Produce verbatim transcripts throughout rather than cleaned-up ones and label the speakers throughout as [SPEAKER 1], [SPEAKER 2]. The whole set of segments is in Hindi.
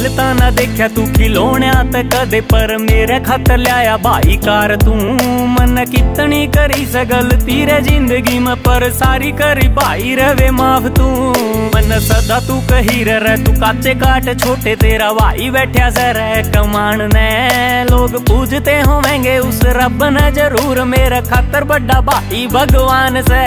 [SPEAKER 1] ਤਾਂ ਨਾ ਦੇਖਿਆ ਤੂੰ ਖਿਲੋਣਿਆ ਤੇ ਕਦੇ, ਪਰ ਮੇਰੇ ਖਾਤਰ ਲਿਆਇਆ ਭਾਈ ਕਾਰ ਤੂੰ। मन कितनी करी स गलती रे जिंदगी में, पर सारी करी भाई रवे माफ तू। मन सदा तू कही रह तू काचे काट छोटे, तेरा भाई बैठा से रह कमान ने। लोग पूजते होवेंगे उस रब ने जरूर, मेरे खातर बड़ा भाई भगवान से।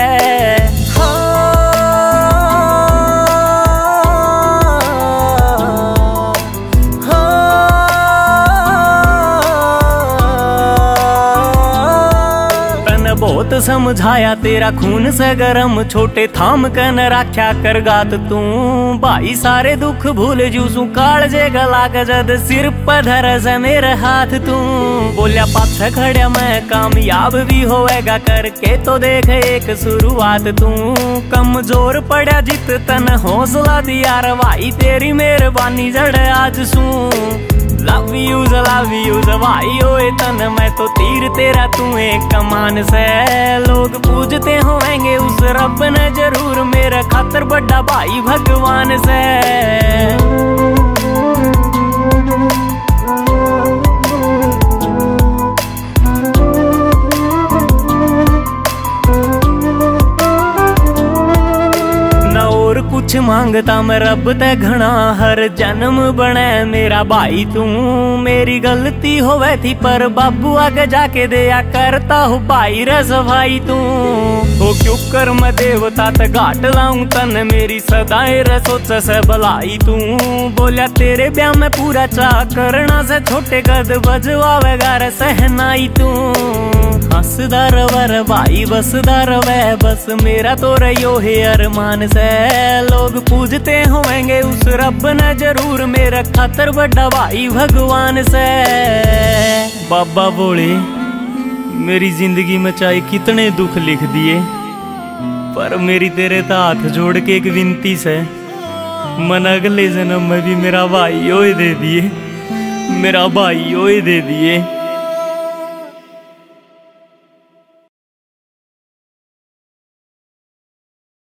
[SPEAKER 1] बहुत समझाया तेरा खून से गरम, छोटे थाम कन राख्या कर गात तू। भाई सारे दुख भूल जूसू कालजे गला के, जद सिर पर धर से मेरे हाथ तू। बोलिया पाछे खड़िया मैं कामयाब भी होएगा, करके तो देख एक शुरुआत तू। कमजोर पड़ा जित तन हौसला दिया रे भाई, तेरी मेहरबानी जड़ आज सू। लव यू लव यू भाई ओए तन, मैं तो तीर तेरा तू एक कमान से। लोग पूजते होंगे उस रब ने जरूर, मेरा खातर बड़ा भाई भगवान से। कुछ मांगता मैं रब ते घना, हर जन्म बने मेरा भाई तू। मेरी गलती होवे थी पर बाबू आगे जाके दिया करता हूँ भाई रे सफाई तू। हो क्यों कर मैं देवता ते घाट लाऊं तन, मेरी सदाएं रे सोच से भलाई तू। बोलिया तेरे ब्याह में पूरा चाह करना से, छोटे कद बजवावेगा रे सहनाई तू। हंसदा रवा रे भाई बसदा रवे बस, मेरा तो रहियो है अरमान से। लोग पूजते होंगे उस रब ने जरूर, मेरा खातर बड़ा भाई भगवान से। बाबा बोले मेरी जिंदगी में चाहे कितने दुख लिख दिए, पर मेरी तेरे हाथ जोड़ के एक विनती से, मन अगले जन्म में भी मेरा भाई ओए दे दिए, मेरा भाई ओए दे दिए।